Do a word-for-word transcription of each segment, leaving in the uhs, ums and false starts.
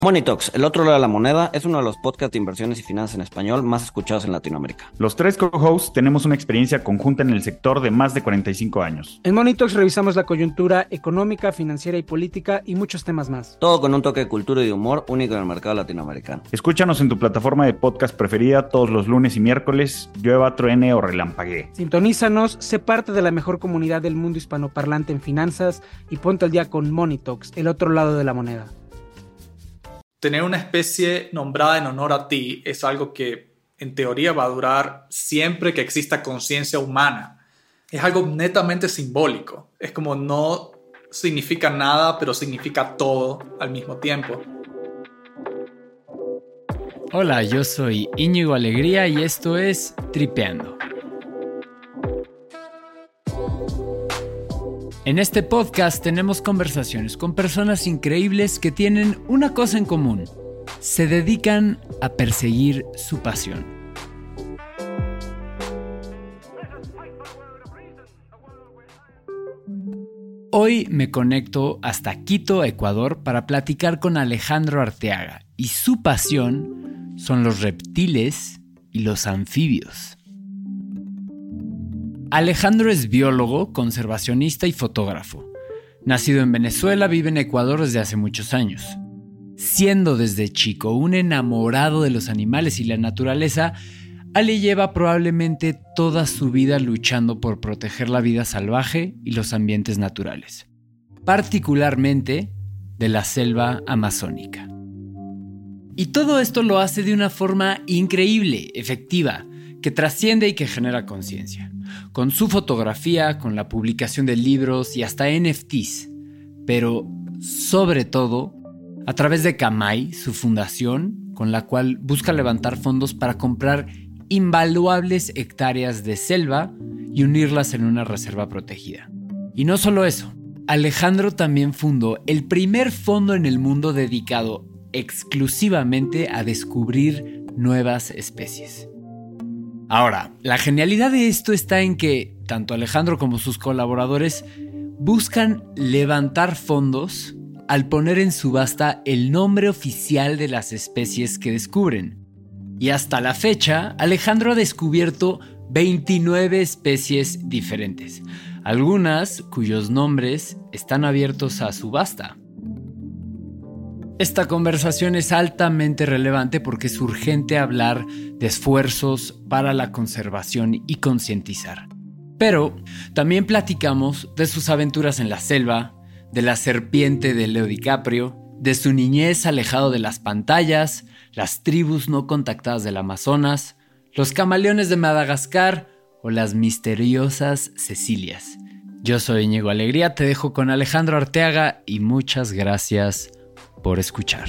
Money Talks, el otro lado de la moneda, es uno de los podcasts de inversiones y finanzas en español más escuchados en Latinoamérica. Los tres co-hosts tenemos una experiencia conjunta en el sector de más de cuarenta y cinco años. En Money Talks revisamos la coyuntura económica, financiera y política y muchos temas más. Todo con un toque de cultura y de humor único en el mercado latinoamericano. Escúchanos en tu plataforma de podcast preferida todos los lunes y miércoles, llueva, truene o relampaguee. Sintonízanos, sé parte de la mejor comunidad del mundo hispanoparlante en finanzas y ponte al día con Money Talks, el otro lado de la moneda. Tener una especie nombrada en honor a ti es algo que en teoría va a durar siempre que exista conciencia humana. Es algo netamente simbólico. Es como no significa nada, pero significa todo al mismo tiempo. Hola, yo soy Íñigo Alegría y esto es Tripeando. En este podcast tenemos conversaciones con personas increíbles que tienen una cosa en común: se dedican a perseguir su pasión. Hoy me conecto hasta Quito, Ecuador, para platicar con Alejandro Arteaga, y su pasión son los reptiles y los anfibios. Alejandro es biólogo, conservacionista y fotógrafo. Nacido en Venezuela, vive en Ecuador desde hace muchos años. Siendo desde chico un enamorado de los animales y la naturaleza, Ale lleva probablemente toda su vida luchando por proteger la vida salvaje y los ambientes naturales, particularmente de la selva amazónica. Y todo esto lo hace de una forma increíble, efectiva, que trasciende y que genera conciencia. Con su fotografía, con la publicación de libros y hasta N F Ts, pero sobre todo a través de Camay, su fundación, con la cual busca levantar fondos para comprar invaluables hectáreas de selva y unirlas en una reserva protegida. Y no solo eso, Alejandro también fundó el primer fondo en el mundo dedicado exclusivamente a descubrir nuevas especies. Ahora, la genialidad de esto está en que tanto Alejandro como sus colaboradores buscan levantar fondos al poner en subasta el nombre oficial de las especies que descubren. Y hasta la fecha, Alejandro ha descubierto veintinueve especies diferentes, algunas cuyos nombres están abiertos a subasta. Esta conversación es altamente relevante porque es urgente hablar de esfuerzos para la conservación y concientizar. Pero también platicamos de sus aventuras en la selva, de la serpiente de Leo DiCaprio, de su niñez alejado de las pantallas, las tribus no contactadas del Amazonas, los camaleones de Madagascar o las misteriosas Cecilias. Yo soy Íñigo Alegría, te dejo con Alejandro Arteaga y muchas gracias por escuchar.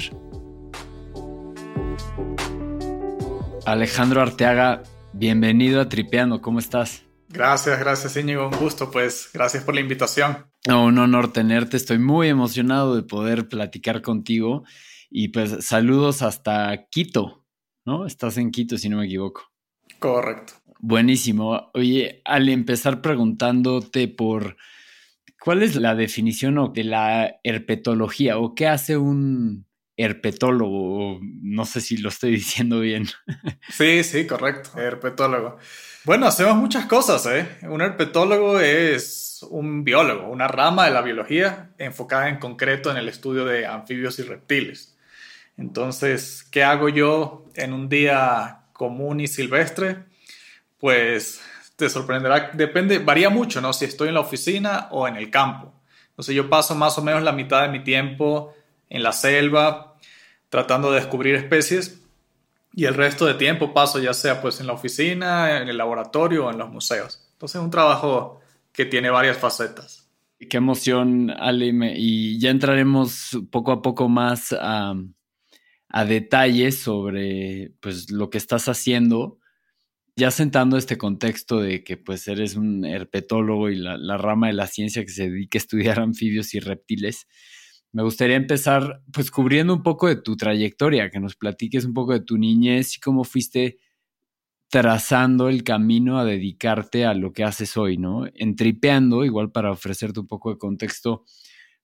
Alejandro Arteaga, bienvenido a Tripeando, ¿cómo estás? Gracias, gracias Íñigo, un gusto, pues gracias por la invitación. No, un honor tenerte, estoy muy emocionado de poder platicar contigo y pues saludos hasta Quito, ¿no? Estás en Quito si no me equivoco. Correcto. Buenísimo. Oye, al empezar preguntándote por ¿cuál es la definición de la herpetología o qué hace un herpetólogo? No sé si lo estoy diciendo bien. Sí, sí, correcto, herpetólogo. Bueno, hacemos muchas cosas, ¿eh? Un herpetólogo es un biólogo, una rama de la biología enfocada en concreto en el estudio de anfibios y reptiles. Entonces, ¿qué hago yo en un día común y silvestre? Pues te sorprenderá, depende, varía mucho, ¿no? Si estoy en la oficina o en el campo. Entonces yo paso más o menos la mitad de mi tiempo en la selva tratando de descubrir especies y el resto de tiempo paso ya sea pues en la oficina, en el laboratorio o en los museos. Entonces es un trabajo que tiene varias facetas. Qué emoción, Ale, y ya entraremos poco a poco más a, a detalles sobre pues, lo que estás haciendo. Ya sentando este contexto de que pues eres un herpetólogo y la, la rama de la ciencia que se dedica a estudiar anfibios y reptiles, me gustaría empezar pues cubriendo un poco de tu trayectoria, que nos platiques un poco de tu niñez y cómo fuiste trazando el camino a dedicarte a lo que haces hoy, ¿no? En Tripeando, igual para ofrecerte un poco de contexto,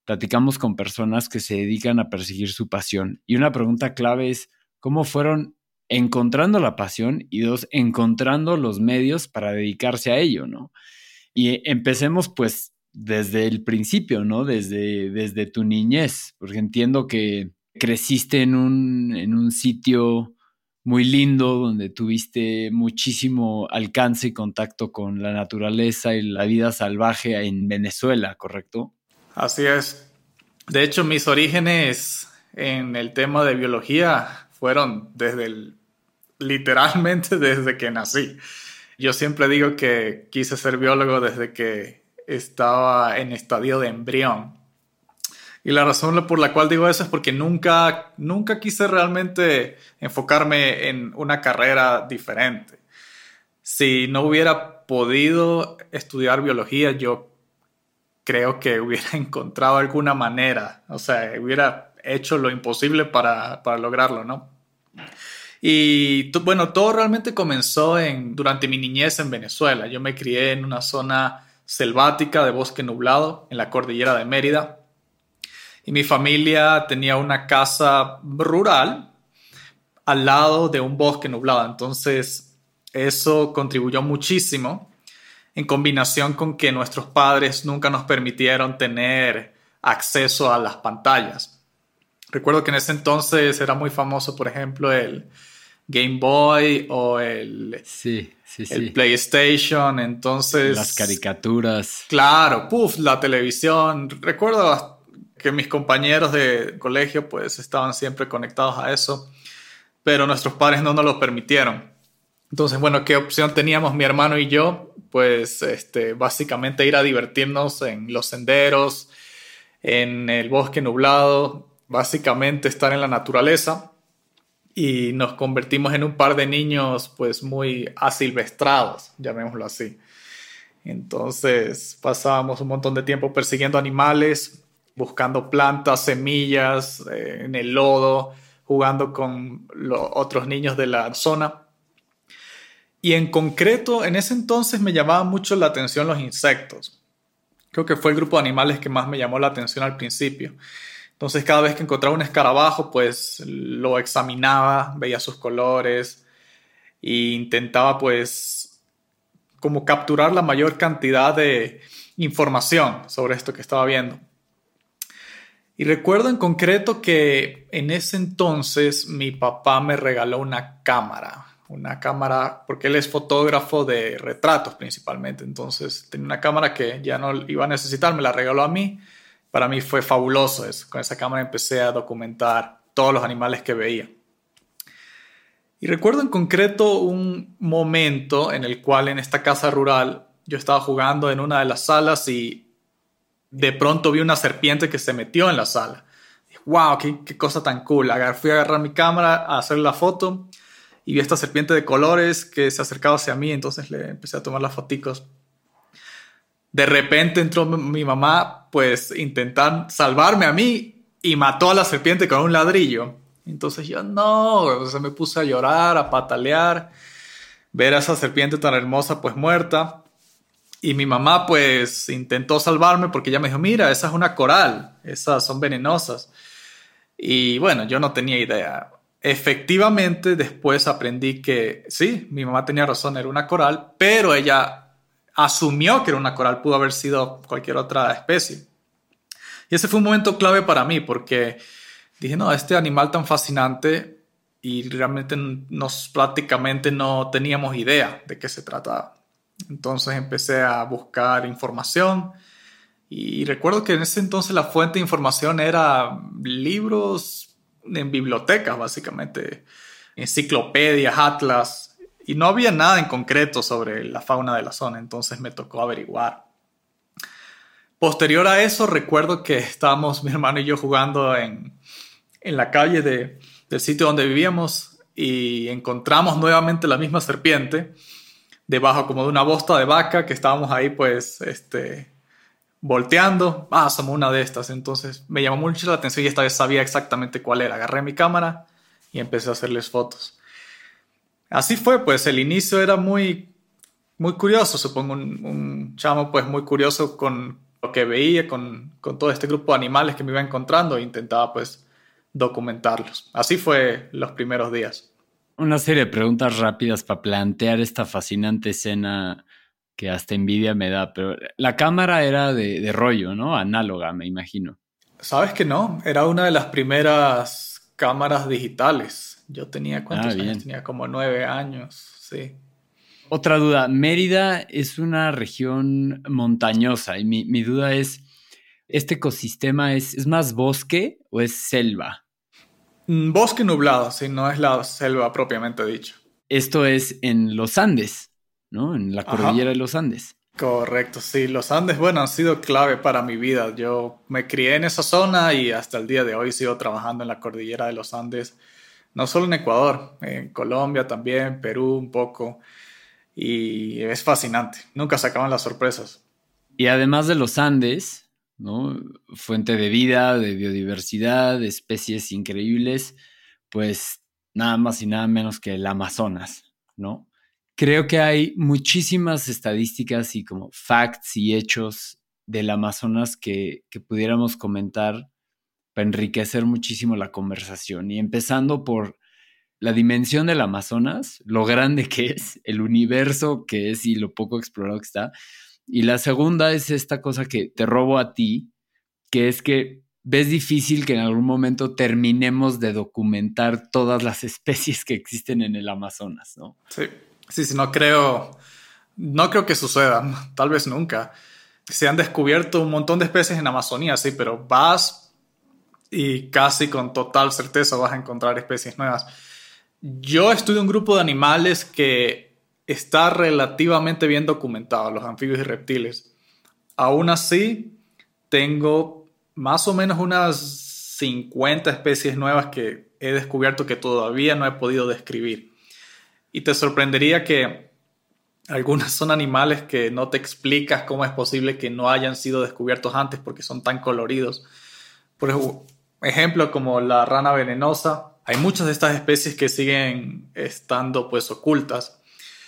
platicamos con personas que se dedican a perseguir su pasión. Y una pregunta clave es, ¿cómo fueron encontrando la pasión? Y dos, encontrando los medios para dedicarse a ello, ¿no? Y empecemos pues desde el principio, ¿no? Desde, desde tu niñez, porque entiendo que creciste en un, en un sitio muy lindo donde tuviste muchísimo alcance y contacto con la naturaleza y la vida salvaje en Venezuela, ¿correcto? Así es. De hecho, mis orígenes en el tema de biología fueron desde el, literalmente desde que nací. Yo siempre digo que quise ser biólogo desde que estaba en estadio de embrión. Y la razón por la cual digo eso es porque nunca, nunca quise realmente enfocarme en una carrera diferente. Si no hubiera podido estudiar biología, yo creo que hubiera encontrado alguna manera, o sea, hubiera hecho lo imposible para, para lograrlo, ¿no? Y bueno, todo realmente comenzó en, durante mi niñez en Venezuela. Yo me crié en una zona selvática de bosque nublado en la cordillera de Mérida. Y mi familia tenía una casa rural al lado de un bosque nublado. Entonces, eso contribuyó muchísimo en combinación con que nuestros padres nunca nos permitieron tener acceso a las pantallas. Recuerdo que en ese entonces era muy famoso, por ejemplo, el Game Boy o el, sí, sí, sí. el PlayStation. Entonces, las caricaturas. Claro, puf, la televisión. Recuerdo que mis compañeros de colegio pues estaban siempre conectados a eso, pero nuestros padres no nos lo permitieron. Entonces, bueno, ¿qué opción teníamos mi hermano y yo? Pues este, básicamente ir a divertirnos en los senderos, en el bosque nublado, básicamente estar en la naturaleza, y nos convertimos en un par de niños pues muy asilvestrados, llamémoslo así. Entonces pasábamos un montón de tiempo persiguiendo animales, buscando plantas, semillas, eh, en el lodo, jugando con los otros niños de la zona. Y en concreto, en ese entonces me llamaban mucho la atención los insectos. Creo que fue el grupo de animales que más me llamó la atención al principio. Entonces, cada vez que encontraba un escarabajo, pues lo examinaba, veía sus colores e intentaba, pues, como capturar la mayor cantidad de información sobre esto que estaba viendo. Y recuerdo en concreto que en ese entonces mi papá me regaló una cámara. Una cámara, porque él es fotógrafo de retratos principalmente. Entonces tenía una cámara que ya no iba a necesitar, me la regaló a mí. Para mí fue fabuloso eso. Con esa cámara empecé a documentar todos los animales que veía. Y recuerdo en concreto un momento en el cual en esta casa rural yo estaba jugando en una de las salas y de pronto vi una serpiente que se metió en la sala. Dije, wow, qué, qué cosa tan cool. Agar, fui a agarrar mi cámara a hacer la foto y vi esta serpiente de colores que se acercaba hacia mí. Entonces le empecé a tomar las foticos. De repente entró mi mamá, pues, intentar salvarme a mí y mató a la serpiente con un ladrillo. Entonces yo, no, o sea, me puse a llorar, a patalear, ver a esa serpiente tan hermosa, pues, muerta. Y mi mamá, pues, intentó salvarme porque ella me dijo, mira, esa es una coral, esas son venenosas. Y bueno, yo no tenía idea. Efectivamente, después aprendí que sí, mi mamá tenía razón, era una coral, pero ella asumió que era una coral, pudo haber sido cualquier otra especie. Y ese fue un momento clave para mí porque dije, no, este animal tan fascinante, y realmente nos prácticamente no teníamos idea de qué se trataba. Entonces empecé a buscar información y recuerdo que en ese entonces la fuente de información era libros en bibliotecas, básicamente, enciclopedias, atlas. Y no había nada en concreto sobre la fauna de la zona, entonces me tocó averiguar. Posterior a eso, recuerdo que estábamos mi hermano y yo jugando en, en la calle de, del sitio donde vivíamos y encontramos nuevamente la misma serpiente debajo como de una bosta de vaca que estábamos ahí pues este, volteando. Ah, somos una de estas. Entonces me llamó mucho la atención y esta vez sabía exactamente cuál era. Agarré mi cámara y empecé a hacerles fotos. Así fue, pues el inicio era muy, muy curioso, supongo, un, un chamo pues muy curioso con lo que veía con, con todo este grupo de animales que me iba encontrando e intentaba pues documentarlos. Así fue los primeros días. Una serie de preguntas rápidas para plantear esta fascinante escena que hasta envidia me da, pero la cámara era de, de rollo, ¿no? Análoga, me imagino. ¿Sabes que no? Era una de las primeras cámaras digitales. Yo tenía, ¿cuántos Ah, bien. años? Tenía como nueve años, sí. Otra duda, Mérida es una región montañosa y mi, mi duda es, ¿este ecosistema es, es más bosque o es selva? Mm, Bosque nublado, sí, no es la selva propiamente dicho. Esto es en los Andes, ¿no? En la Ajá. cordillera de los Andes. Correcto, sí. Los Andes, bueno, han sido clave para mi vida. Yo me crié en esa zona y hasta el día de hoy sigo trabajando en la cordillera de los Andes. No solo en Ecuador, en Colombia también, Perú un poco. Y es fascinante. Nunca se acaban las sorpresas. Y además de los Andes, ¿no? Fuente de vida, de biodiversidad, de especies increíbles, pues nada más y nada menos que el Amazonas, ¿no? Creo que hay muchísimas estadísticas y como facts y hechos del Amazonas que, que pudiéramos comentar para enriquecer muchísimo la conversación. Y empezando por la dimensión del Amazonas, lo grande que es, el universo que es y lo poco explorado que está. Y la segunda es esta cosa que te robo a ti, que es que ves difícil que en algún momento terminemos de documentar todas las especies que existen en el Amazonas, ¿no? Sí, sí, sí, no creo, no creo que suceda, tal vez nunca. Se han descubierto un montón de especies en Amazonía, sí, pero vas y casi con total certeza vas a encontrar especies nuevas. Yo estudio un grupo de animales que está relativamente bien documentado, los anfibios y reptiles. Aún así, tengo más o menos unas cincuenta especies nuevas que he descubierto que todavía no he podido describir. Y te sorprendería que algunas son animales que no te explicas cómo es posible que no hayan sido descubiertos antes porque son tan coloridos. Por ejemplo, como la rana venenosa. Hay muchas de estas especies que siguen estando pues ocultas.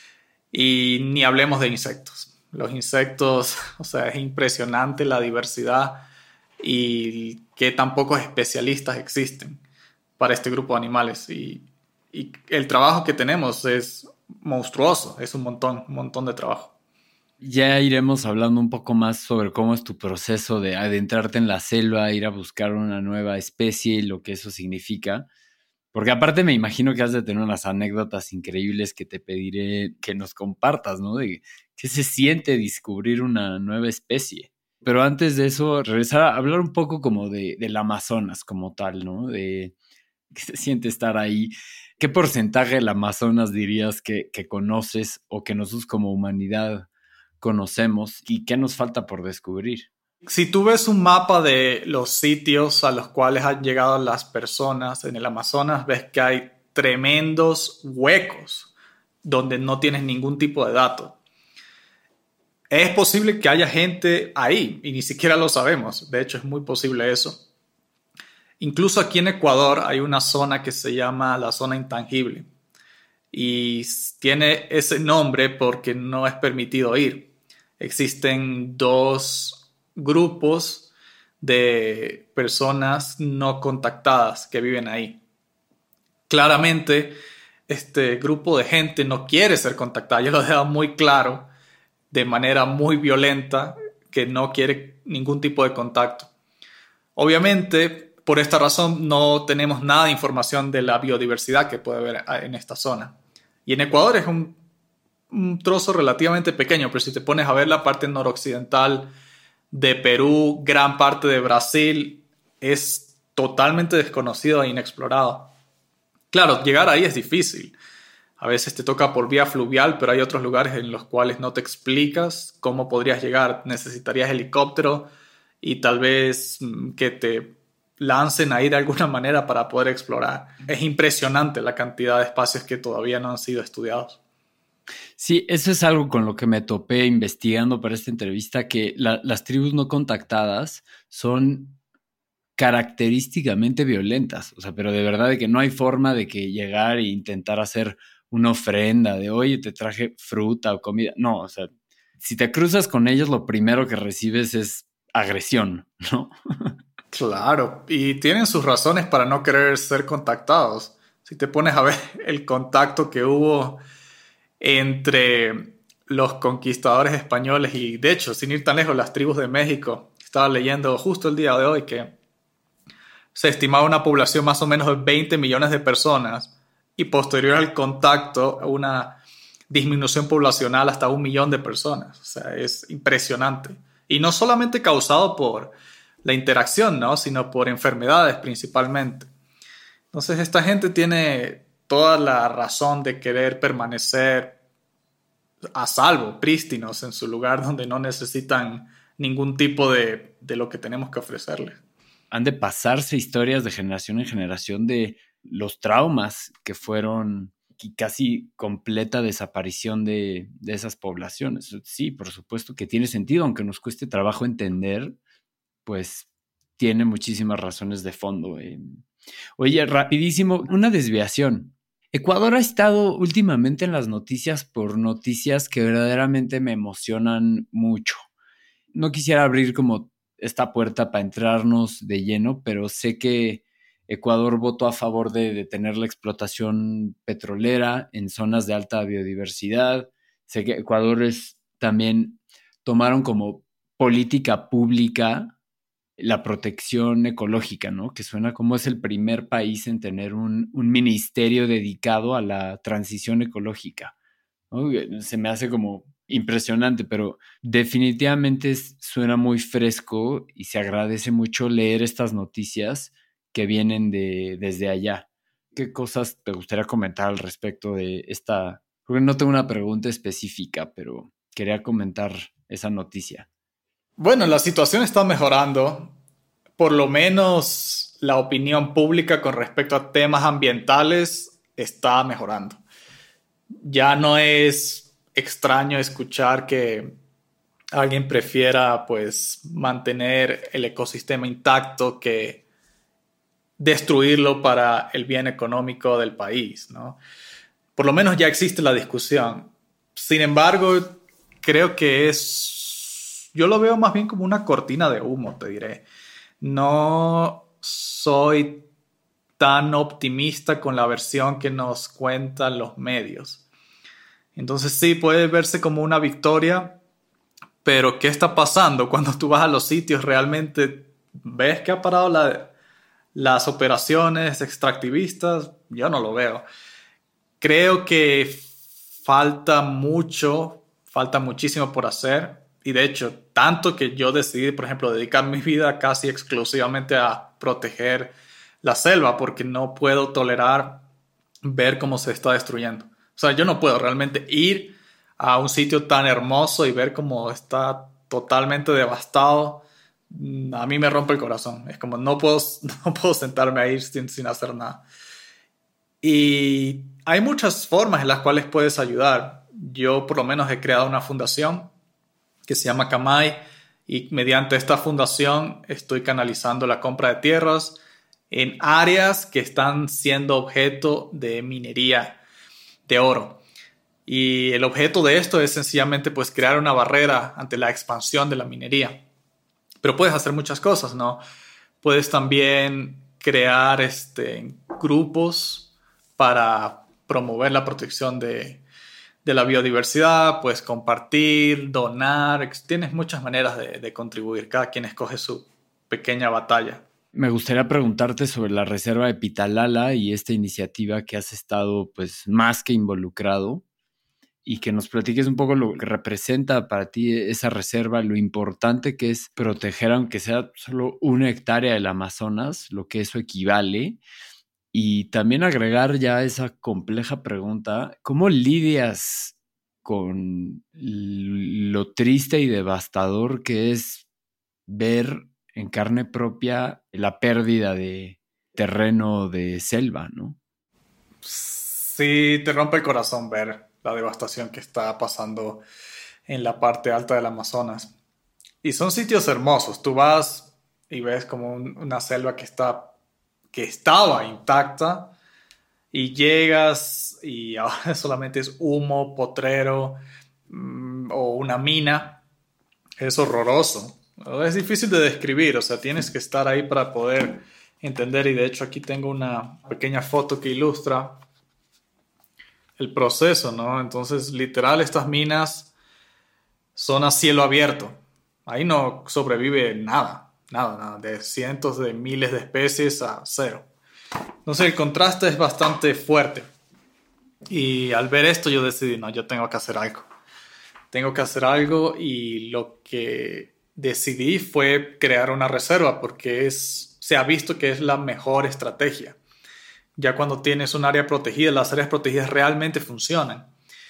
Y ni hablemos de insectos. Los insectos, o sea, es impresionante la diversidad y que tan pocos especialistas existen para este grupo de animales. Y, y el trabajo que tenemos es monstruoso, es un montón, un montón de trabajo. Ya iremos hablando un poco más sobre cómo es tu proceso de adentrarte en la selva, ir a buscar una nueva especie y lo que eso significa. Porque aparte me imagino que has de tener unas anécdotas increíbles que te pediré que nos compartas, ¿no? De qué se siente descubrir una nueva especie. Pero antes de eso, regresar a hablar un poco como de, del Amazonas como tal, ¿no? De qué se siente estar ahí. ¿Qué porcentaje del Amazonas dirías que, que conoces o que nosotros como humanidad conocemos y qué nos falta por descubrir? Si tú ves un mapa de los sitios a los cuales han llegado las personas en el Amazonas, ves que hay tremendos huecos donde no tienes ningún tipo de dato. Es posible que haya gente ahí y ni siquiera lo sabemos. De hecho, es muy posible eso. Incluso aquí en Ecuador hay una zona que se llama la zona intangible y tiene ese nombre porque no es permitido ir. Existen dos grupos de personas no contactadas que viven ahí. Claramente, este grupo de gente no quiere ser contactada. Yo lo he dejado muy claro, de manera muy violenta, que no quiere ningún tipo de contacto. Obviamente, por esta razón, no tenemos nada de información de la biodiversidad que puede haber en esta zona. Y en Ecuador es un, un trozo relativamente pequeño, pero si te pones a ver la parte noroccidental de Perú, gran parte de Brasil, es totalmente desconocido e inexplorado. Claro, llegar ahí es difícil. A veces te toca por vía fluvial, pero hay otros lugares en los cuales no te explicas cómo podrías llegar. Necesitarías helicóptero y tal vez que te lancen ahí de alguna manera para poder explorar. Es impresionante la cantidad de espacios que todavía no han sido estudiados. Sí, eso es algo con lo que me topé investigando para esta entrevista, que la, las tribus no contactadas son característicamente violentas, o sea, pero de verdad de que no hay forma de que llegar e intentar hacer una ofrenda de, oye, te traje fruta o comida. No, o sea, si te cruzas con ellos, lo primero que recibes es agresión, ¿no? Claro, y tienen sus razones para no querer ser contactados. Si te pones a ver el contacto que hubo entre los conquistadores españoles y, de hecho, sin ir tan lejos, las tribus de México. Estaba leyendo justo el día de hoy que se estimaba una población más o menos de veinte millones de personas y posterior al contacto una disminución poblacional hasta un millón de personas. O sea, es impresionante. Y no solamente causado por la interacción, ¿no? Sino por enfermedades principalmente. Entonces esta gente tiene toda la razón de querer permanecer a salvo, prístinos en su lugar donde no necesitan ningún tipo de, de lo que tenemos que ofrecerles. Han de pasarse historias de generación en generación de los traumas que fueron y casi completa desaparición de, de esas poblaciones. Sí, por supuesto que tiene sentido, aunque nos cueste trabajo entender, pues tiene muchísimas razones de fondo. Eh. Oye, rapidísimo, una desviación. Ecuador ha estado últimamente en las noticias por noticias que verdaderamente me emocionan mucho. No quisiera abrir como esta puerta para entrarnos de lleno, pero sé que Ecuador votó a favor de detener la explotación petrolera en zonas de alta biodiversidad. Sé que Ecuador es, también tomaron como política pública la protección ecológica, ¿no? Que suena como es el primer país en tener un, un ministerio dedicado a la transición ecológica, ¿no? Se me hace como impresionante, pero definitivamente suena muy fresco y se agradece mucho leer estas noticias que vienen de, desde allá. ¿Qué cosas te gustaría comentar al respecto de esta? Porque no tengo una pregunta específica, pero quería comentar esa noticia. Bueno, la situación está mejorando. Por lo menos la opinión pública con respecto a temas ambientales está mejorando. Ya no es extraño escuchar que alguien prefiera, pues, mantener el ecosistema intacto que destruirlo para el bien económico del país, ¿no? Por lo menos ya existe la discusión. Sin embargo, creo que es... Yo lo veo más bien como una cortina de humo, te diré. No soy tan optimista con la versión que nos cuentan los medios. Entonces sí, puede verse como una victoria, pero ¿qué está pasando cuando tú vas a los sitios? ¿Realmente ves que ha parado la, las operaciones extractivistas? Yo no lo veo. Creo que falta mucho, falta muchísimo por hacer. Y de hecho, tanto que yo decidí, por ejemplo, dedicar mi vida casi exclusivamente a proteger la selva, porque no puedo tolerar ver cómo se está destruyendo. O sea, yo no puedo realmente ir a un sitio tan hermoso y ver cómo está totalmente devastado. A mí me rompe el corazón. Es como no puedo, no puedo sentarme ahí sin, sin hacer nada. Y hay muchas formas en las cuales puedes ayudar. Yo por lo menos he creado una fundación que se llama Camay y mediante esta fundación estoy canalizando la compra de tierras en áreas que están siendo objeto de minería de oro. Y el objeto de esto es sencillamente pues crear una barrera ante la expansión de la minería. Pero puedes hacer muchas cosas, ¿no? Puedes también crear este, grupos para promover la protección de, de la biodiversidad, puedes compartir, donar. Tienes muchas maneras de, de contribuir. Cada quien escoge su pequeña batalla. Me gustaría preguntarte sobre la reserva de Pitalala y esta iniciativa que has estado pues más que involucrado y que nos platiques un poco lo que representa para ti esa reserva, lo importante que es proteger aunque sea solo una hectárea del Amazonas, lo que eso equivale, y también agregar ya esa compleja pregunta, ¿cómo lidias con lo triste y devastador que es ver en carne propia la pérdida de terreno de selva, ¿no? Sí, te rompe el corazón ver la devastación que está pasando en la parte alta del Amazonas. Y son sitios hermosos. Tú vas y ves como un, una selva que, está, que estaba intacta y llegas y ahora solamente es humo, potrero mmm, o una mina. Es horroroso. Es difícil de describir, o sea, tienes que estar ahí para poder entender, y de hecho aquí tengo una pequeña foto que ilustra el proceso, ¿no? Entonces, literal, estas minas son a cielo abierto. Ahí no sobrevive nada, nada, nada, de cientos de miles de especies a cero. Entonces, el contraste es bastante fuerte. Y al ver esto, yo decidí, no, yo tengo que hacer algo. Tengo que hacer algo, y lo que decidí fue crear una reserva, porque es, se ha visto que es la mejor estrategia. Ya cuando tienes un área protegida, las áreas protegidas realmente funcionan.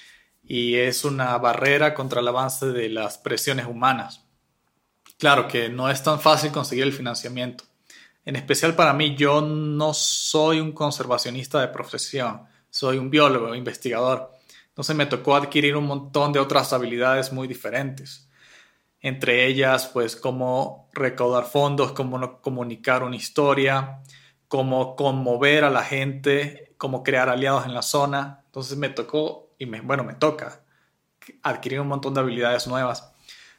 Y es una barrera contra el avance de las presiones humanas. Claro que no es tan fácil conseguir el financiamiento. En especial para mí, yo no soy un conservacionista de profesión. Soy un biólogo, investigador. Entonces me tocó adquirir un montón de otras habilidades muy diferentes. Entre ellas, pues, cómo recaudar fondos, cómo comunicar una historia, cómo conmover a la gente, cómo crear aliados en la zona. Entonces me tocó, y me, bueno, me toca adquirir un montón de habilidades nuevas.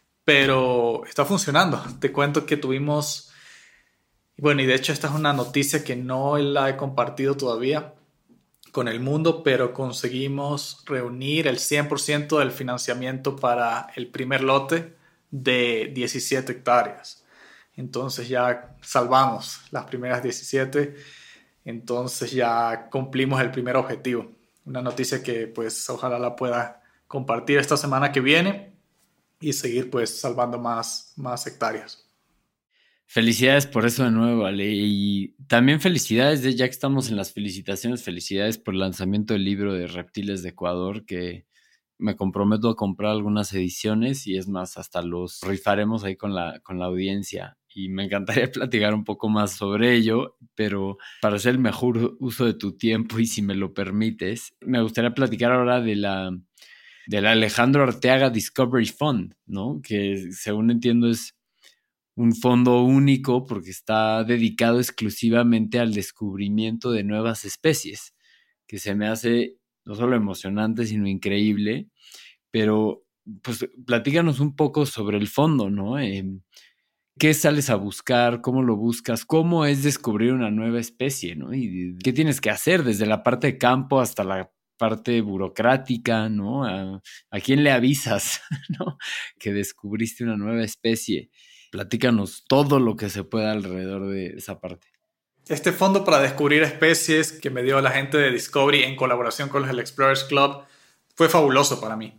Pero está funcionando. Te cuento que tuvimos, bueno, y de hecho esta es una noticia que no la he compartido todavía con el mundo, pero conseguimos reunir el cien por ciento del financiamiento para el primer lote de diecisiete hectáreas. Entonces ya salvamos las primeras diecisiete, entonces ya cumplimos el primer objetivo. Una noticia que pues ojalá la pueda compartir esta semana que viene y seguir pues salvando más, más hectáreas. Felicidades por eso de nuevo, Ale. Y también felicidades, de, ya que estamos en las felicitaciones, felicidades por el lanzamiento del libro de Reptiles de Ecuador, que me comprometo a comprar algunas ediciones, y es más, hasta los rifaremos ahí con la, con la audiencia. Y me encantaría platicar un poco más sobre ello, pero para hacer el mejor uso de tu tiempo, y si me lo permites, me gustaría platicar ahora de la, del Alejandro Arteaga Discovery Fund, ¿no? Que según entiendo es un fondo único porque está dedicado exclusivamente al descubrimiento de nuevas especies, que se me hace no solo emocionante, sino increíble. Pero, pues, platícanos un poco sobre el fondo, ¿no? Eh, ¿Qué sales a buscar? ¿Cómo lo buscas? ¿Cómo es descubrir una nueva especie, ¿no? ¿Y qué tienes que hacer desde la parte de campo hasta la parte burocrática, ¿no? ¿A, a quién le avisas, ¿no? Que descubriste una nueva especie. Platícanos todo lo que se pueda alrededor de esa parte. Este fondo para descubrir especies que me dio la gente de Discovery en colaboración con el Explorers Club fue fabuloso para mí,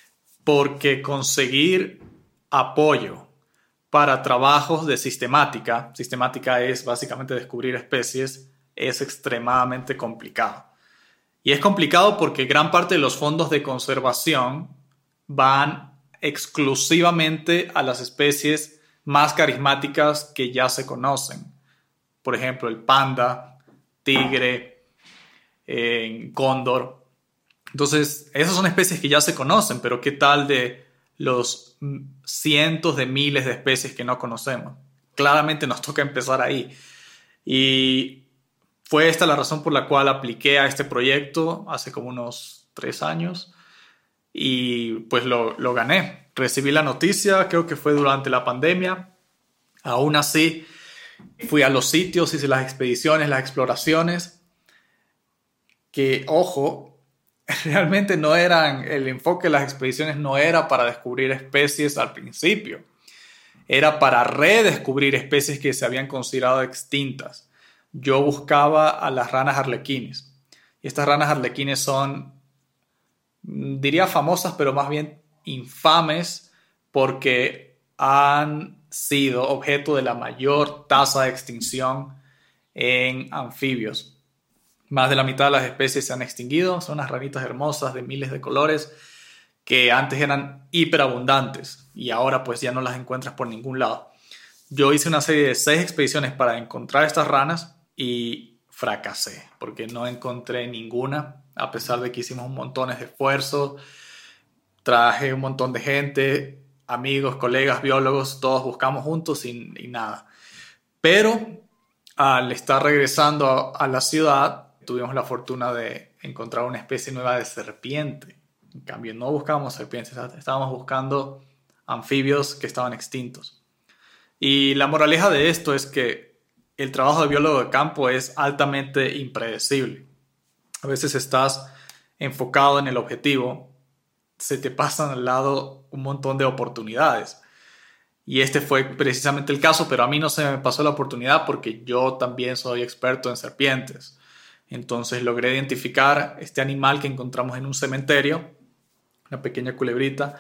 porque conseguir apoyo para trabajos de sistemática, sistemática es básicamente descubrir especies, es extremadamente complicado. Y es complicado porque gran parte de los fondos de conservación van exclusivamente a las especies más carismáticas que ya se conocen. Por ejemplo, el panda, tigre, eh, cóndor. Entonces, esas son especies que ya se conocen, pero ¿qué tal de los cientos de miles de especies que no conocemos? Claramente nos toca empezar ahí. Y fue esta la razón por la cual apliqué a este proyecto hace como unos tres años y pues lo, lo gané. Recibí la noticia, creo que fue durante la pandemia. Aún así, fui a los sitios, hice las expediciones, las exploraciones, que, ojo, realmente no eran, el enfoque de las expediciones no era para descubrir especies al principio, era para redescubrir especies que se habían considerado extintas. Yo buscaba a las ranas arlequines, y estas ranas arlequines son, diría famosas, pero más bien infames, porque han sido objeto de la mayor tasa de extinción en anfibios. Más de la mitad de las especies se han extinguido. Son unas ranitas hermosas de miles de colores que antes eran hiperabundantes y ahora pues ya no las encuentras por ningún lado. Yo hice una serie de seis expediciones para encontrar estas ranas y fracasé porque no encontré ninguna, a pesar de que hicimos montones de esfuerzos. Traje un montón de gente, amigos, colegas, biólogos, todos buscamos juntos y, y nada. Pero al estar regresando a, a la ciudad, tuvimos la fortuna de encontrar una especie nueva de serpiente. En cambio, no buscábamos serpientes, estábamos buscando anfibios que estaban extintos. Y la moraleja de esto es que el trabajo de biólogo de campo es altamente impredecible. A veces estás enfocado en el objetivo, se te pasan al lado un montón de oportunidades. Y este fue precisamente el caso, pero a mí no se me pasó la oportunidad porque yo también soy experto en serpientes. Entonces logré identificar este animal que encontramos en un cementerio, una pequeña culebrita,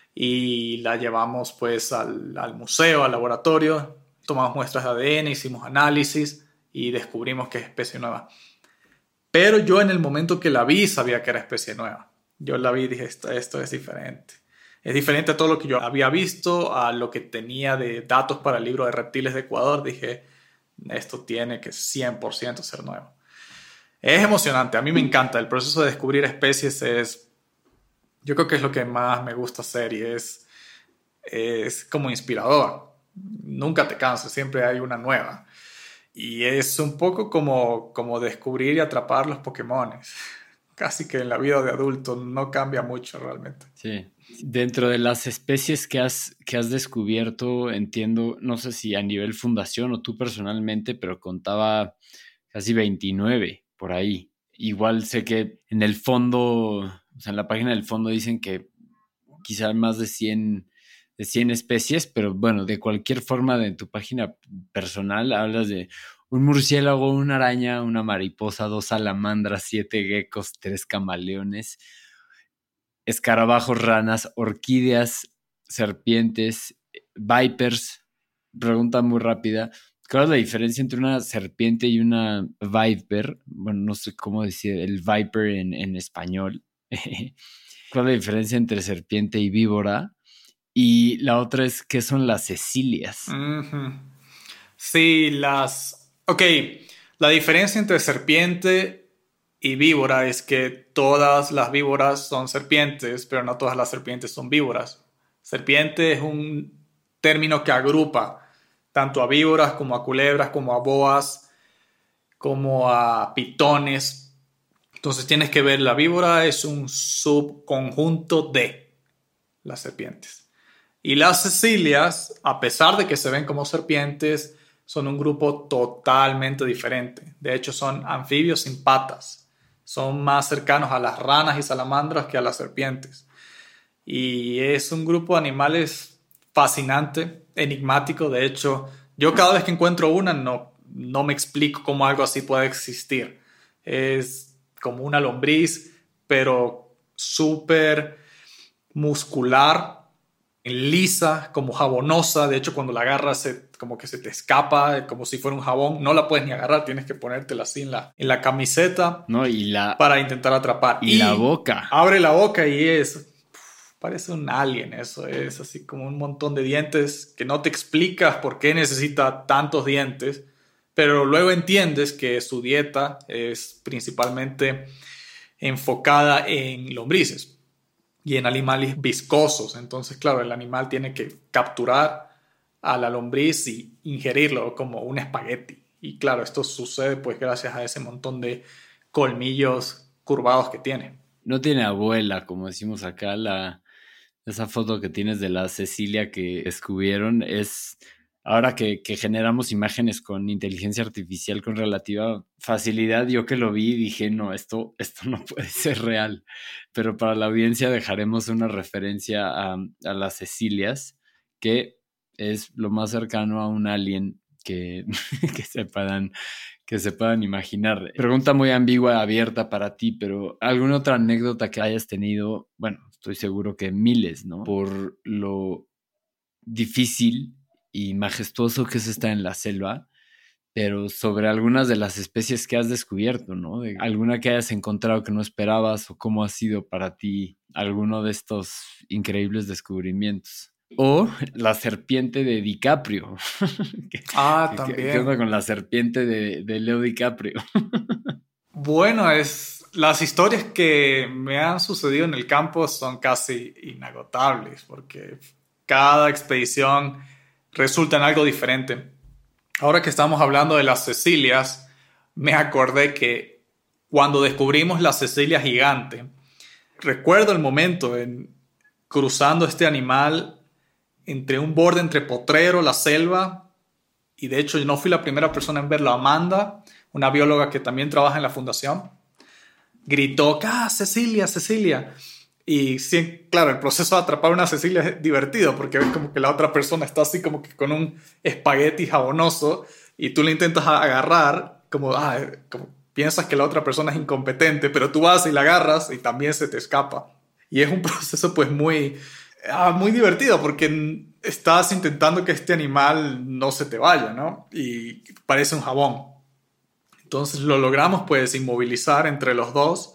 y la llevamos pues al, al museo, al laboratorio, tomamos muestras de A D N, hicimos análisis y descubrimos que es especie nueva. Pero yo en el momento que la vi sabía que era especie nueva. Yo la vi y dije, esto, esto es diferente. Es diferente a todo lo que yo había visto, a lo que tenía de datos para el libro de reptiles de Ecuador. Dije, esto tiene que cien por ciento ser nuevo. Es emocionante, a mí me encanta. El proceso de descubrir especies es, yo creo que es lo que más me gusta hacer y es, es como inspirador. Nunca te cansas, siempre hay una nueva. Y es un poco como, como descubrir y atrapar los Pokémones. Casi que en la vida de adulto no cambia mucho realmente. Sí. Dentro de las especies que has, que has descubierto, entiendo, no sé si a nivel fundación o tú personalmente, pero contaba casi veintinueve por ahí. Igual sé que en el fondo, o sea, en la página del fondo dicen que quizá más de cien, de cien especies, pero bueno, de cualquier forma de tu página personal hablas de un murciélago, una araña, una mariposa, dos salamandras, siete geckos, tres camaleones, escarabajos, ranas, orquídeas, serpientes, vipers. Pregunta muy rápida. ¿Cuál es la diferencia entre una serpiente y una viper? Bueno, no sé cómo decir el viper en, en español. ¿Cuál es la diferencia entre serpiente y víbora? Y la otra es, ¿qué son las cecilias? Uh-huh. Sí, las... Ok, la diferencia entre serpiente y víbora es que todas las víboras son serpientes, pero no todas las serpientes son víboras. Serpiente es un término que agrupa tanto a víboras como a culebras, como a boas, como a pitones. Entonces tienes que ver, la víbora es un subconjunto de las serpientes. Y las cecilias, a pesar de que se ven como serpientes, son un grupo totalmente diferente. De hecho, son anfibios sin patas. Son más cercanos a las ranas y salamandras que a las serpientes. Y es un grupo de animales fascinante, enigmático. De hecho, yo cada vez que encuentro una no, no me explico cómo algo así puede existir. Es como una lombriz, pero súper muscular, lisa, como jabonosa. De hecho, cuando la agarras se, como que se te escapa, como si fuera un jabón. No la puedes ni agarrar, tienes que ponértela así en la, en la camiseta, no, y la, para intentar atrapar. Y, y la boca. Abre la boca y es... Parece un alien eso, es así como un montón de dientes que no te explicas por qué necesita tantos dientes, pero luego entiendes que su dieta es principalmente enfocada en lombrices y en animales viscosos. Entonces, claro, el animal tiene que capturar a la lombriz y ingerirlo como un espagueti. Y claro, esto sucede pues gracias a ese montón de colmillos curvados que tiene. No tiene abuela, como decimos acá. La, esa foto que tienes de la Cecilia que descubrieron es... Ahora que, que generamos imágenes con inteligencia artificial con relativa facilidad, yo que lo vi dije, no, esto, esto no puede ser real. Pero para la audiencia dejaremos una referencia a, a las Cecilias, que es lo más cercano a un alien que, que, se puedan, que se puedan imaginar. Pregunta muy ambigua, abierta para ti, pero ¿alguna otra anécdota que hayas tenido? Bueno, estoy seguro que miles, ¿no? Por lo difícil y majestuoso que es estar en la selva, pero sobre algunas de las especies que has descubierto, ¿no? De alguna que hayas encontrado que no esperabas, o cómo ha sido para ti alguno de estos increíbles descubrimientos. O la serpiente de DiCaprio. Ah, ¿Qué, también. ¿Qué onda con la serpiente de, de Leo DiCaprio? Bueno, es, las historias que me han sucedido en el campo son casi inagotables, porque cada expedición resulta en algo diferente. Ahora que estamos hablando de las cecilias, me acordé que cuando descubrimos la cecilia gigante, recuerdo el momento en cruzando este animal entre un borde entre potrero, la selva, y de hecho yo no fui la primera persona en verlo. Amanda, una bióloga que también trabaja en la fundación, gritó, ¡ah, Cecilia, Cecilia! Y sí, claro, el proceso de atrapar una Cecilia es divertido porque ves como que la otra persona está así como que con un espagueti jabonoso y tú le intentas agarrar, como, ah, como piensas que la otra persona es incompetente, pero tú vas y la agarras y también se te escapa. Y es un proceso pues muy, ah, muy divertido porque estás intentando que este animal no se te vaya, ¿no? Y parece un jabón. Entonces lo logramos pues inmovilizar entre los dos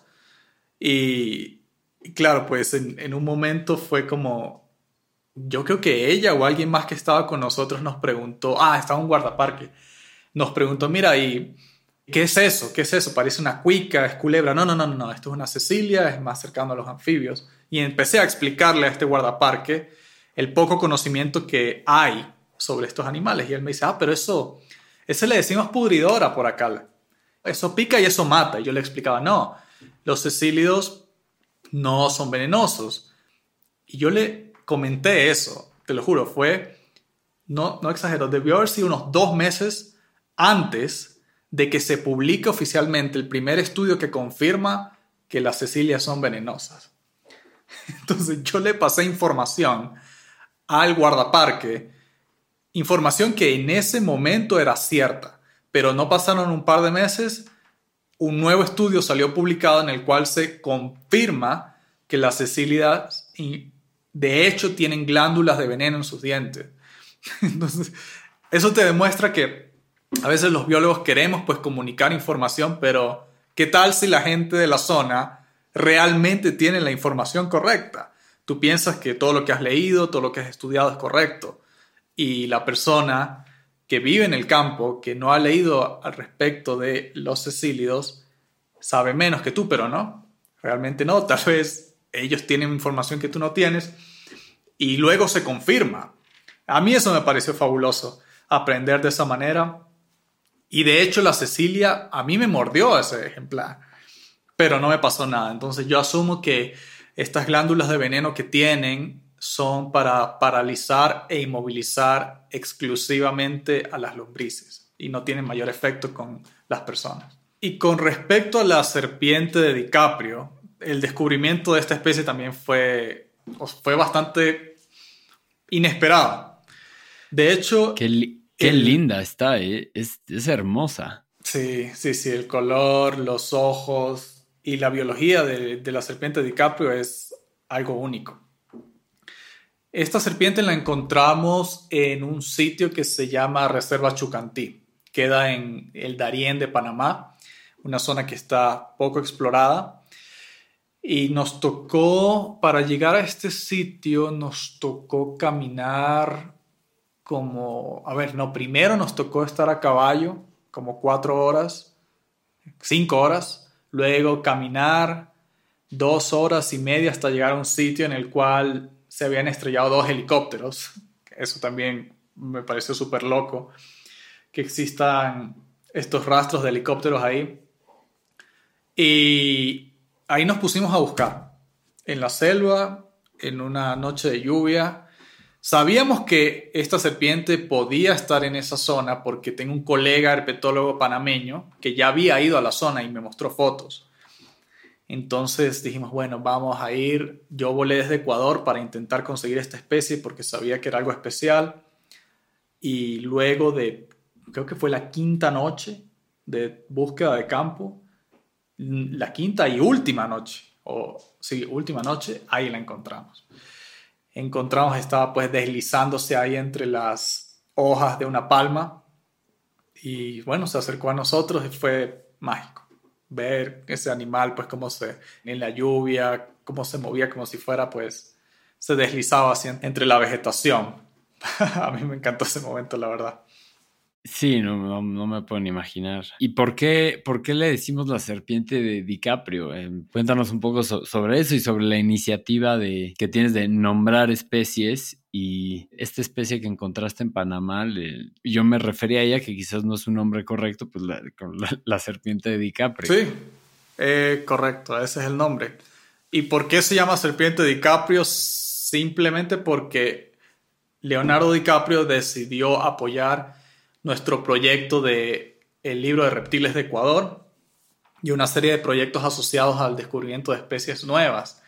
y, y claro, pues en, en un momento fue como, yo creo que ella o alguien más que estaba con nosotros nos preguntó, ah, estaba un guardaparque, nos preguntó, mira, ¿y qué es eso? ¿Qué es eso? Parece una cuica, es culebra. No, no, no, no, esto es una Cecilia, es más cercano a los anfibios. Y empecé a explicarle a este guardaparque el poco conocimiento que hay sobre estos animales. Y él me dice, ah, pero eso, eso le decimos pudridora por acá. Eso pica y eso mata. Y yo le explicaba, no, los cecílidos no son venenosos. Y yo le comenté eso, te lo juro, fue, no, no exagero, debió haber sido unos dos meses antes de que se publique oficialmente el primer estudio que confirma que las cecilias son venenosas. Entonces yo le pasé información al guardaparque, información que en ese momento era cierta, pero no pasaron un par de meses, un nuevo estudio salió publicado en el cual se confirma que las cecilias de hecho tienen glándulas de veneno en sus dientes. Entonces, eso te demuestra que a veces los biólogos queremos pues comunicar información, pero ¿qué tal si la gente de la zona realmente tiene la información correcta? Tú piensas que todo lo que has leído, todo lo que has estudiado es correcto, y la persona que vive en el campo, que no ha leído al respecto de los cecílidos, sabe menos que tú, pero no, realmente no. Tal vez ellos tienen información que tú no tienes y luego se confirma. A mí eso me pareció fabuloso, aprender de esa manera. Y de hecho la Cecilia a mí me mordió ese ejemplar, pero no me pasó nada. Entonces yo asumo que estas glándulas de veneno que tienen son para paralizar e inmovilizar exclusivamente a las lombrices y no tienen mayor efecto con las personas. Y con respecto a la serpiente de DiCaprio, el descubrimiento de esta especie también fue, fue bastante inesperado. De hecho... Qué, li- qué el, linda está, ¿eh? es, es hermosa. Sí, sí, sí, el color, los ojos y la biología de, de la serpiente de DiCaprio es algo único. Esta serpiente la encontramos en un sitio que se llama Reserva Chucantí. Queda en el Darién de Panamá, una zona que está poco explorada. Y nos tocó, para llegar a este sitio, nos tocó caminar como... A ver, no, primero nos tocó estar a caballo, como cuatro horas, cinco horas. Luego caminar dos horas y media hasta llegar a un sitio en el cual se habían estrellado dos helicópteros. Eso también me pareció súper loco, que existan estos rastros de helicópteros ahí. Y ahí nos pusimos a buscar, en la selva, en una noche de lluvia. Sabíamos que esta serpiente podía estar en esa zona porque tengo un colega herpetólogo panameño que ya había ido a la zona y me mostró fotos. Entonces dijimos, bueno, vamos a ir. Yo volé desde Ecuador para intentar conseguir esta especie porque sabía que era algo especial. Y luego de, creo que fue la quinta noche de búsqueda de campo, la quinta y última noche, o sí, última noche, ahí la encontramos. Encontramos, estaba pues deslizándose ahí entre las hojas de una palma y bueno, se acercó a nosotros y fue mágico. Ver ese animal, pues cómo se, en la lluvia, cómo se movía como si fuera, pues, se deslizaba así entre la vegetación. A mí me encantó ese momento, la verdad. Sí, no, no, no me puedo ni imaginar. ¿Y por qué, por qué le decimos la serpiente de DiCaprio? Eh, cuéntanos un poco so- sobre eso y sobre la iniciativa de, que tienes de nombrar especies. Y esta especie que encontraste en Panamá, le, yo me refería a ella, que quizás no es un nombre correcto, pues la, la, la serpiente de DiCaprio. Sí, eh, correcto, ese es el nombre. ¿Y por qué se llama serpiente de DiCaprio? Simplemente porque Leonardo DiCaprio decidió apoyar nuestro proyecto de el libro de reptiles de Ecuador y una serie de proyectos asociados al descubrimiento de especies nuevas.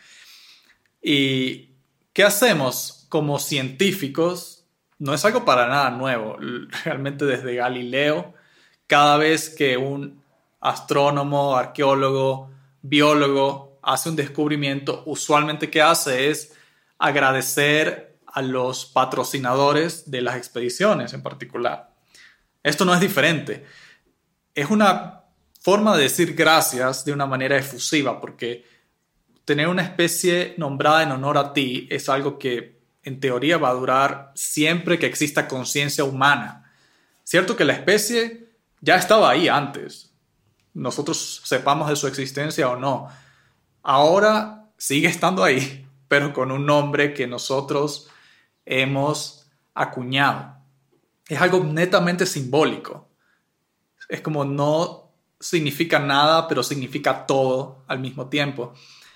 ¿Y qué hacemos como científicos? No es algo para nada nuevo. Realmente desde Galileo, cada vez que un astrónomo, arqueólogo, biólogo hace un descubrimiento, usualmente ¿qué hace? Es agradecer a los patrocinadores de las expediciones en particular. Esto no es diferente. Es una forma de decir gracias de una manera efusiva, porque tener una especie nombrada en honor a ti es algo que en teoría va a durar siempre que exista conciencia humana. Cierto que la especie ya estaba ahí antes, nosotros sepamos de su existencia o no. Ahora sigue estando ahí, pero con un nombre que nosotros hemos acuñado. Es algo netamente simbólico. Es como no significa nada, pero significa todo al mismo tiempo.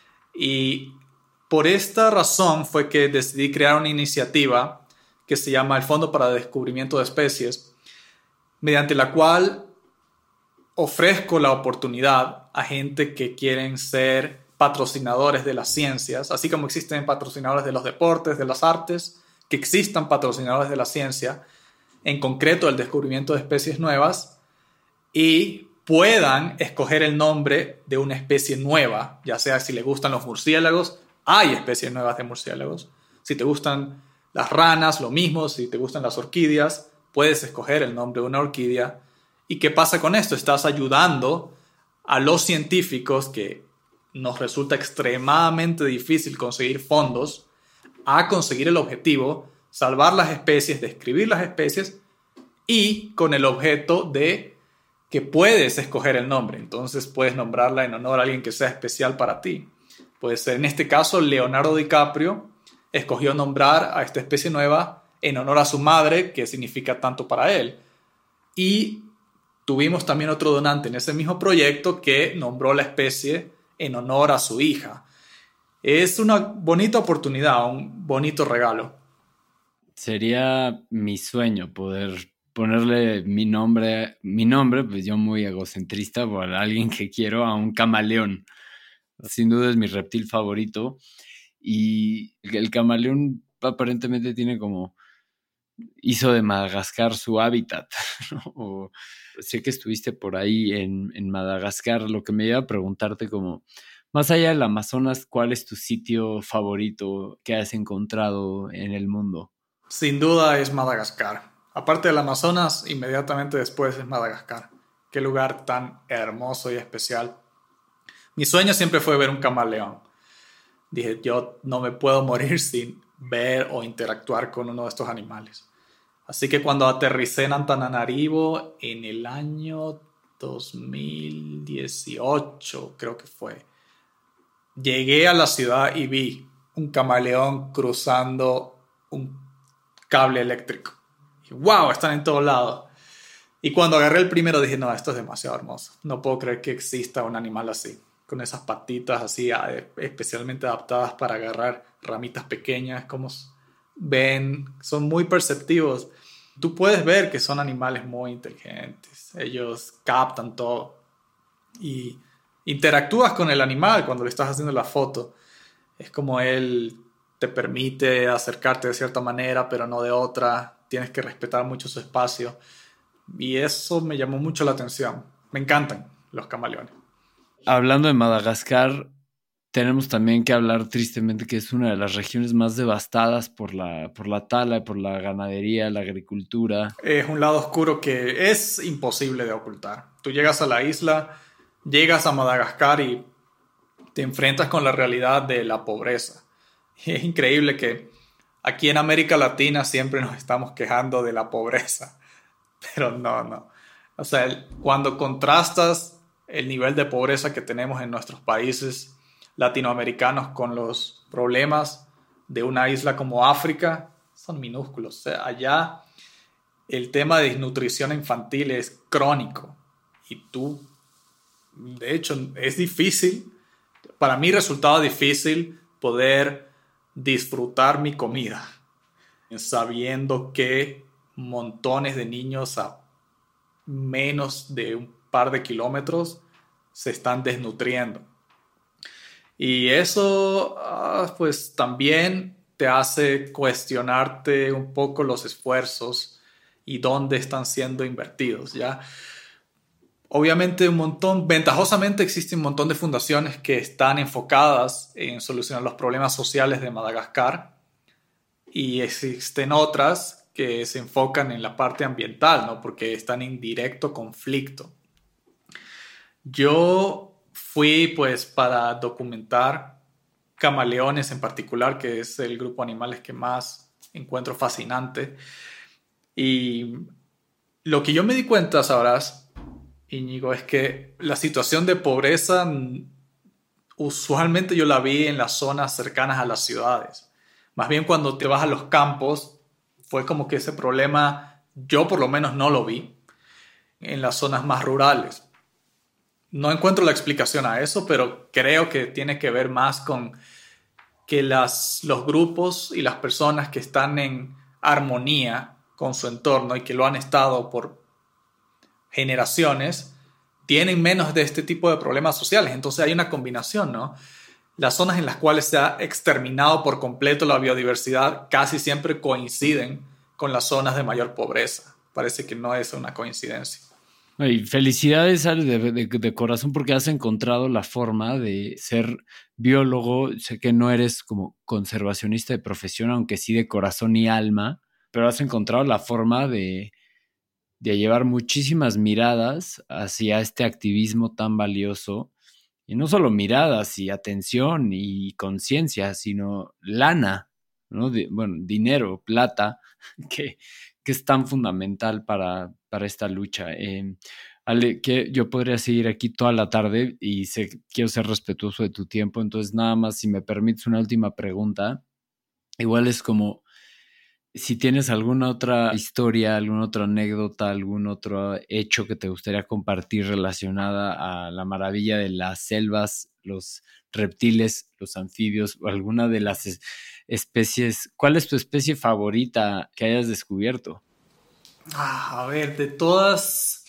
Y por esta razón fue que decidí crear una iniciativa que se llama el Fondo para el Descubrimiento de Especies, mediante la cual ofrezco la oportunidad a gente que quieren ser patrocinadores de las ciencias, así como existen patrocinadores de los deportes, de las artes, que existan patrocinadores de la ciencia, en concreto el descubrimiento de especies nuevas, y puedan escoger el nombre de una especie nueva, ya sea si les gustan los murciélagos, hay especies nuevas de murciélagos. Si te gustan las ranas, lo mismo. Si te gustan las orquídeas, puedes escoger el nombre de una orquídea. ¿Y qué pasa con esto? Estás ayudando a los científicos, que nos resulta extremadamente difícil conseguir fondos, a conseguir el objetivo, salvar las especies, describir las especies, y con el objeto de que puedes escoger el nombre. Entonces puedes nombrarla en honor a alguien que sea especial para ti. Puede ser, en este caso, Leonardo DiCaprio escogió nombrar a esta especie nueva en honor a su madre, que significa tanto para él. Y tuvimos también otro donante en ese mismo proyecto que nombró la especie en honor a su hija. Es una bonita oportunidad, un bonito regalo. Sería mi sueño poder ponerle mi nombre, mi nombre, pues yo muy egocentrista, por alguien que quiero, a un camaleón. Sin duda es mi reptil favorito. Y el camaleón aparentemente tiene como... hizo de Madagascar su hábitat, ¿no? O, sé que estuviste por ahí en, en Madagascar, lo que me lleva a preguntarte como, más allá del Amazonas, ¿cuál es tu sitio favorito que has encontrado en el mundo? Sin duda es Madagascar. Aparte del Amazonas, inmediatamente después es Madagascar. Qué lugar tan hermoso y especial. Mi sueño siempre fue ver un camaleón. Dije, yo no me puedo morir sin ver o interactuar con uno de estos animales. Así que cuando aterricé en Antananarivo en el año dos mil dieciocho, creo que fue, llegué a la ciudad y vi un camaleón cruzando un cable eléctrico. Y wow, están en todos lados. Y cuando agarré el primero dije, no, esto es demasiado hermoso. No puedo creer que exista un animal así, con esas patitas así especialmente adaptadas para agarrar ramitas pequeñas, como ven, son muy perceptivos. Tú puedes ver que son animales muy inteligentes. Ellos captan todo. Y interactúas con el animal cuando le estás haciendo la foto. Es como él te permite acercarte de cierta manera, pero no de otra. Tienes que respetar mucho su espacio. Y eso me llamó mucho la atención. Me encantan los camaleones. Hablando de Madagascar, tenemos también que hablar tristemente que es una de las regiones más devastadas por la, por la tala, por la ganadería, la agricultura. Es un lado oscuro que es imposible de ocultar. Tú llegas a la isla, llegas a Madagascar y te enfrentas con la realidad de la pobreza. Y es increíble que aquí en América Latina siempre nos estamos quejando de la pobreza. Pero no, no. O sea, cuando contrastas el nivel de pobreza que tenemos en nuestros países latinoamericanos con los problemas de una isla como África, son minúsculos. O sea, allá el tema de desnutrición infantil es crónico. Y tú, de hecho, es difícil, para mí resultaba difícil poder disfrutar mi comida. sabiendo que montones de niños a menos de un par de kilómetros se están desnutriendo. Y eso pues también te hace cuestionarte un poco los esfuerzos y dónde están siendo invertidos, ¿ya? Obviamente un montón, ventajosamente existen un montón de fundaciones que están enfocadas en solucionar los problemas sociales de Madagascar y existen otras que se enfocan en la parte ambiental, ¿no? Porque están en directo conflicto. Yo fui pues para documentar camaleones en particular, que es el grupo de animales que más encuentro fascinante. Y lo que yo me di cuenta, sabrás, Íñigo, es que la situación de pobreza usualmente yo la vi en las zonas cercanas a las ciudades. Más bien cuando te vas a los campos, fue como que ese problema yo por lo menos no lo vi en las zonas más rurales. No encuentro la explicación a eso, pero creo que tiene que ver más con que las, los grupos y las personas que están en armonía con su entorno y que lo han estado por generaciones, tienen menos de este tipo de problemas sociales. Entonces hay una combinación, ¿no? Las zonas en las cuales se ha exterminado por completo la biodiversidad casi siempre coinciden con las zonas de mayor pobreza. Parece que no es una coincidencia. Y felicidades, Ale, de, de, de corazón, porque has encontrado la forma de ser biólogo. Sé que no eres como conservacionista de profesión, aunque sí de corazón y alma, pero has encontrado la forma de, de llevar muchísimas miradas hacia este activismo tan valioso. Y no solo miradas y atención y conciencia, sino lana, ¿no? De, bueno, dinero, plata, que, que es tan fundamental para, para esta lucha. Eh, Ale, que yo podría seguir aquí toda la tarde y sé, quiero ser respetuoso de tu tiempo, entonces nada más, si me permites una última pregunta. Igual es como, si tienes alguna otra historia, alguna otra anécdota, algún otro hecho que te gustaría compartir relacionada a la maravilla de las selvas, los reptiles, los anfibios, o alguna de las es- especies. ¿Cuál es tu especie favorita que hayas descubierto? Ah, a ver, de todas...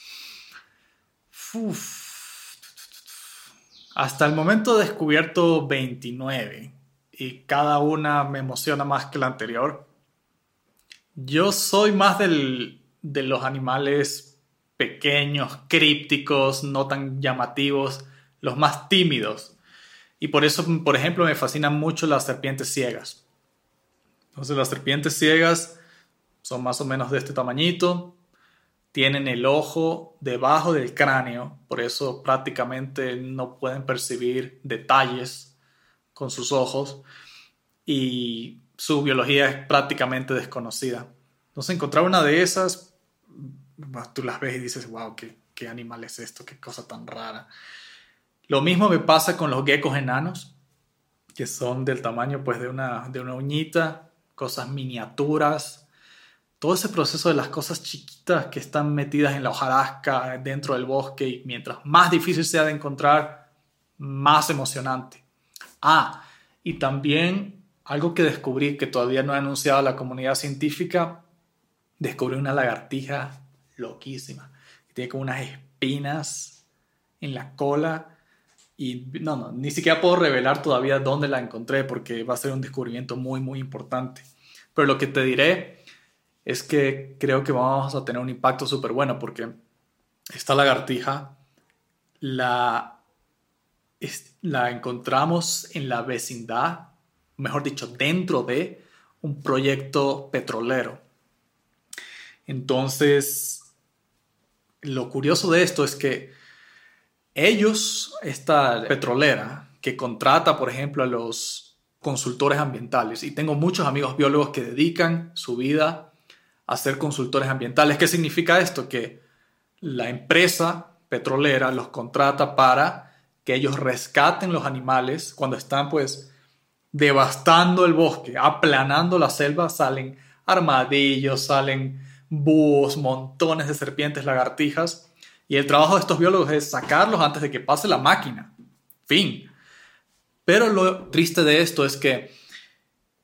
Uf. Hasta el momento he descubierto veintinueve y cada una me emociona más que la anterior. Yo soy más del, de los animales pequeños, crípticos, no tan llamativos, los más tímidos. Y por eso, por ejemplo, me fascinan mucho las serpientes ciegas. Entonces, las serpientes ciegas son más o menos de este tamañito, tienen el ojo debajo del cráneo, por eso prácticamente no pueden percibir detalles con sus ojos y su biología es prácticamente desconocida. Entonces, encontrar una de esas, tú las ves y dices, wow, ¿qué, qué animal es esto? Qué cosa tan rara. Lo mismo me pasa con los geckos enanos, que son del tamaño pues, de, una, de una uñita, cosas miniaturas. Todo ese proceso de las cosas chiquitas que están metidas en la hojarasca, dentro del bosque, y mientras más difícil sea de encontrar, más emocionante. Ah, y también algo que descubrí que todavía no ha anunciado la comunidad científica, descubrí una lagartija loquísima, que tiene como unas espinas en la cola y no, no, ni siquiera puedo revelar todavía dónde la encontré porque va a ser un descubrimiento muy, muy importante. Pero lo que te diré es que creo que vamos a tener un impacto súper bueno porque esta lagartija la, es, la encontramos en la vecindad, mejor dicho, dentro de un proyecto petrolero. Entonces, lo curioso de esto es que ellos, esta petrolera que contrata, por ejemplo, a los consultores ambientales, y tengo muchos amigos biólogos que dedican su vida a ser consultores ambientales. ¿Qué significa esto? Que la empresa petrolera los contrata para que ellos rescaten los animales cuando están, pues, devastando el bosque, aplanando la selva. Salen armadillos, salen búhos, montones de serpientes, lagartijas, y el trabajo de estos biólogos es sacarlos antes de que pase la máquina. Fin. Pero lo triste de esto es que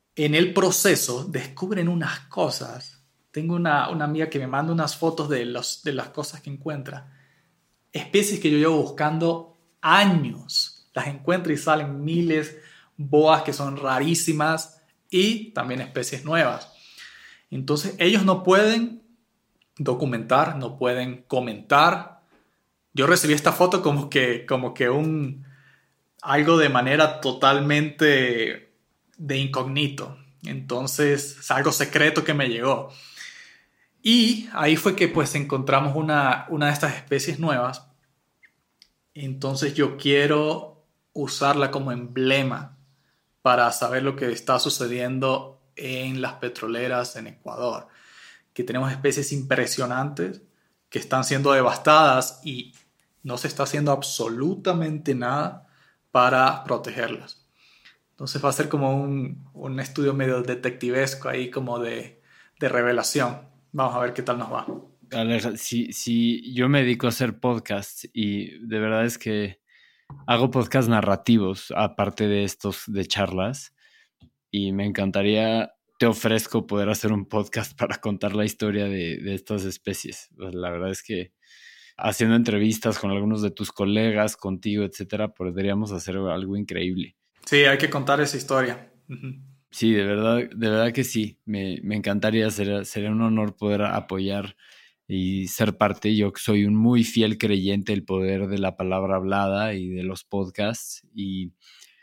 en el proceso descubren unas cosas. Tengo una, una amiga que me manda unas fotos de, los, de las cosas que encuentra. Especies que yo llevo buscando años. Las encuentro y salen miles, boas que son rarísimas y también especies nuevas. Entonces ellos no pueden documentar, no pueden comentar. Yo recibí esta foto como que, como que un, algo de manera totalmente de incógnito. Entonces es algo secreto que me llegó. Y ahí fue que pues encontramos una, una de estas especies nuevas. Entonces yo quiero usarla como emblema para saber lo que está sucediendo en las petroleras en Ecuador. Que tenemos especies impresionantes que están siendo devastadas y no se está haciendo absolutamente nada para protegerlas. Entonces va a ser como un, un estudio medio detectivesco ahí, como de, de revelación. Vamos a ver qué tal nos va. Aleja, si, si yo me dedico a hacer podcasts y de verdad es que hago podcasts narrativos aparte de estos de charlas y me encantaría, te ofrezco poder hacer un podcast para contar la historia de, de estas especies. La verdad es que haciendo entrevistas con algunos de tus colegas, contigo, etcétera, podríamos hacer algo increíble. Sí, hay que contar esa historia. Uh-huh. Sí, de verdad, de verdad que sí. Me, me encantaría, sería, sería un honor poder apoyar y ser parte. Yo soy un muy fiel creyente del poder de la palabra hablada y de los podcasts y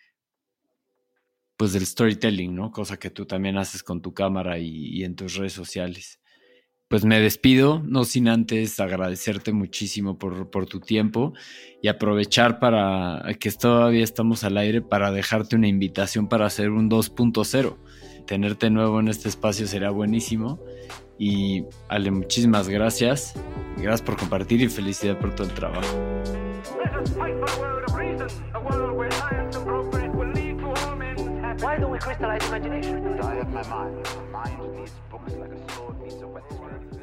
pues del storytelling, ¿no? Cosa que tú también haces con tu cámara y, y en tus redes sociales. Pues me despido, no sin antes agradecerte muchísimo por, por tu tiempo y aprovechar para que todavía estamos al aire para dejarte una invitación para hacer un dos punto cero. Tenerte nuevo en este espacio será buenísimo. Y Ale, muchísimas gracias. Gracias por compartir y felicidad por todo el trabajo. Why don't we crystallize imagination? I have my mind. Mind needs books like a sword needs a whetstone.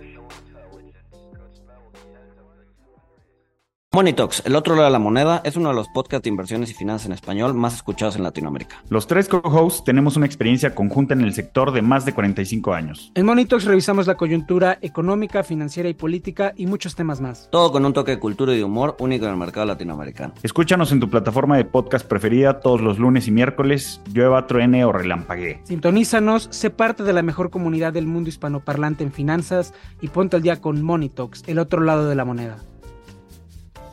Money Talks, el otro lado de la moneda, es uno de los podcasts de inversiones y finanzas en español más escuchados en Latinoamérica. Los tres co-hosts tenemos una experiencia conjunta en el sector de más de cuarenta y cinco años. En Money Talks revisamos la coyuntura económica, financiera y política y muchos temas más. Todo con un toque de cultura y de humor único en el mercado latinoamericano. Escúchanos en tu plataforma de podcast preferida todos los lunes y miércoles, llueva, truene o relampaguee. Sintonízanos, sé parte de la mejor comunidad del mundo hispanoparlante en finanzas y ponte al día con Money Talks, el otro lado de la moneda.